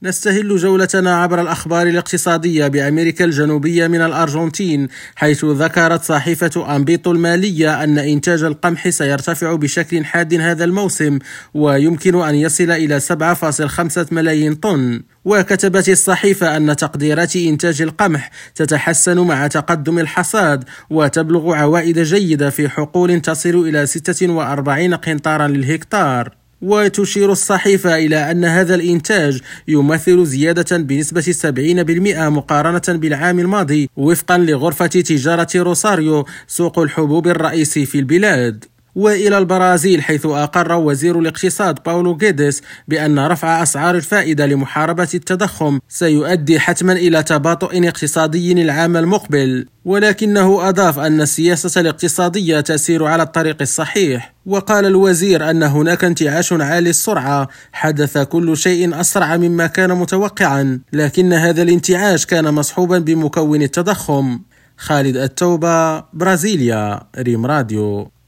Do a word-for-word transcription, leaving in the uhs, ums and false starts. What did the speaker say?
نستهل جولتنا عبر الأخبار الاقتصادية بأمريكا الجنوبية من الأرجنتين، حيث ذكرت صحيفة أنبيطو المالية أن إنتاج القمح سيرتفع بشكل حاد هذا الموسم، ويمكن أن يصل إلى سبعة فاصلة خمسة ملايين طن. وكتبت الصحيفة أن تقديرات إنتاج القمح تتحسن مع تقدم الحصاد، وتبلغ عوائد جيدة في حقول تصل إلى ستة وأربعين قنطارا للهكتار. وتشير الصحيفة إلى أن هذا الإنتاج يمثل زيادة بنسبة سبعين بالمئة مقارنة بالعام الماضي، وفقا لغرفة تجارة روساريو، سوق الحبوب الرئيسي في البلاد. وإلى البرازيل، حيث أقر وزير الاقتصاد باولو غيديس بأن رفع أسعار الفائدة لمحاربة التضخم سيؤدي حتما إلى تباطؤ اقتصادي العام المقبل، ولكنه أضاف أن السياسة الاقتصادية تسير على الطريق الصحيح. وقال الوزير أن هناك انتعاش عالي السرعة، حدث كل شيء أسرع مما كان متوقعا، لكن هذا الانتعاش كان مصحوبا بمكون التضخم. خالد التوبة، برازيليا، ريم راديو.